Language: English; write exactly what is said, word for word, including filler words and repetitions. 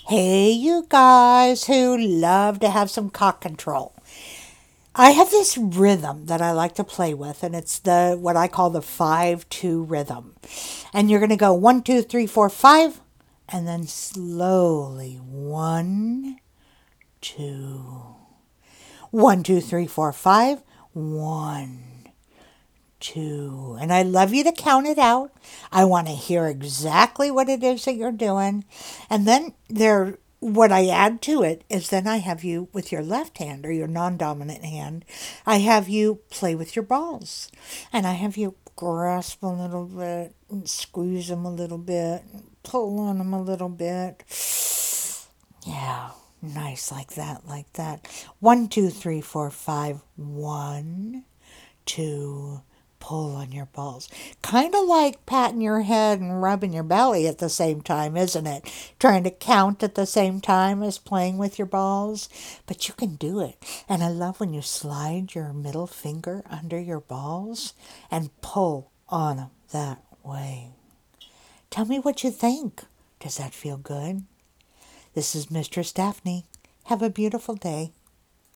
Hey, you guys who love to have some cock control. I have this rhythm that I like to play with, and it's the what I call the five two rhythm. And you're going to go one, two, three, four, five, and then slowly one, two, one, two, three, four, five, one, two. And I love you to count it out. I want to hear exactly what it is that you're doing. And then there what I add to it is then I have you with your left hand or your non-dominant hand. I have you play with your balls. And I have you grasp a little bit and squeeze them a little bit, pull on them a little bit. Yeah, nice like that, like that. One, two, three, four, five. One, two, pull on your balls. Kind of like patting your head and rubbing your belly at the same time, isn't it? Trying to count at the same time as playing with your balls. But you can do it. And I love when you slide your middle finger under your balls and pull on them that way. Tell me what you think. Does that feel good? This is Mistress Daphne. Have a beautiful day.